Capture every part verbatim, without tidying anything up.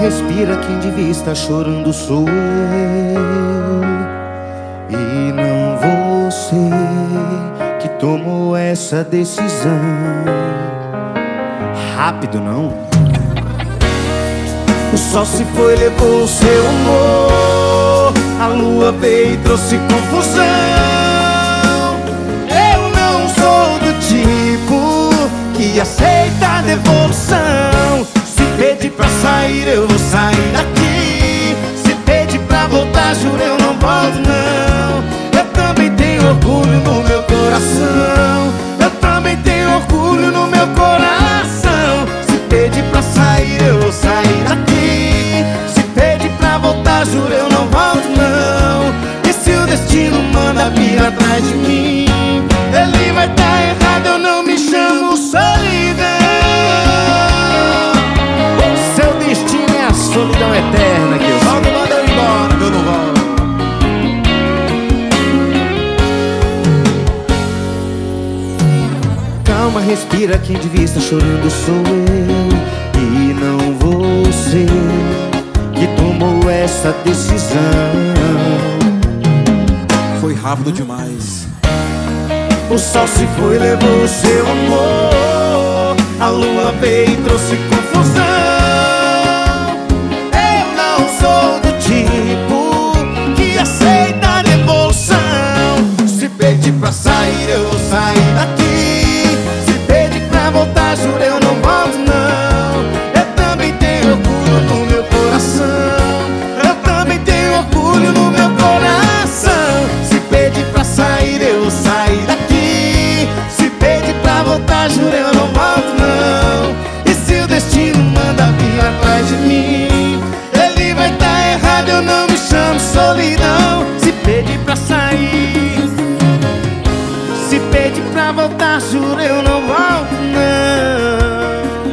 respira, quem devia estar chorando sou eu e não você que tomou essa decisão. Rápido não? O sol se foi, levou o seu amor, a lua veio e trouxe confusão. Eu não sou do tipo que aceita a devolução. Se pedir pra sair, eu vou sair daqui. Se pedir pra voltar, juro, eu não volto não. Eu também tenho orgulho no meu coração. Eu também tenho orgulho no meu coração. Se pedir pra sair, eu vou sair daqui. Se pedir pra voltar, juro, eu não volto não. E se o destino manda vir atrás de mim, ele vai tá errado, eu não me chamo solidão. Seu destino é a solidão eterna que eu Volta, manda eu embora, que eu não volto. Calma, respira, quem devia estar chorando sou eu e não você que tomou essa decisão. Foi rápido demais. O sol se foi, levou o seu amor, a lua veio e trouxe confusão. Eu não sou do tipo que aceita a devolução. Se pedir pra sair, eu vou sair daqui. Se pedir pra voltar, juro, eu não volto não. Eu também tenho orgulho no meu coração. Eu também tenho orgulho no meu coração. Se pedir pra sair, eu vou sair daqui. Juro, eu não volto não. E se o destino manda vir atrás de mim, ele vai tá errado, eu não me chamo solidão. Se pedir pra sair, se pedir pra voltar, juro, eu não volto não.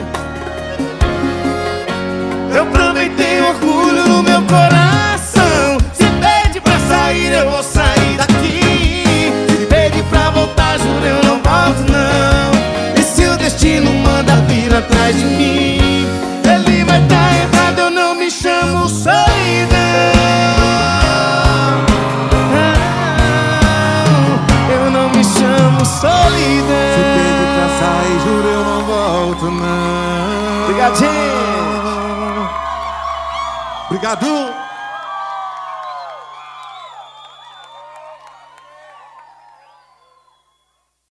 Eu também tenho orgulho no meu coração. Se pedir pra sair, eu vou sair daqui. Se pedir pra voltar, juro, eu não volto não. Destino manda vir atrás de mim, ele vai tá errado, eu não me chamo solidão. Eu não me chamo solidão. Se pedir pra sair, juro, eu não volto não. Obrigado, gente. Obrigado.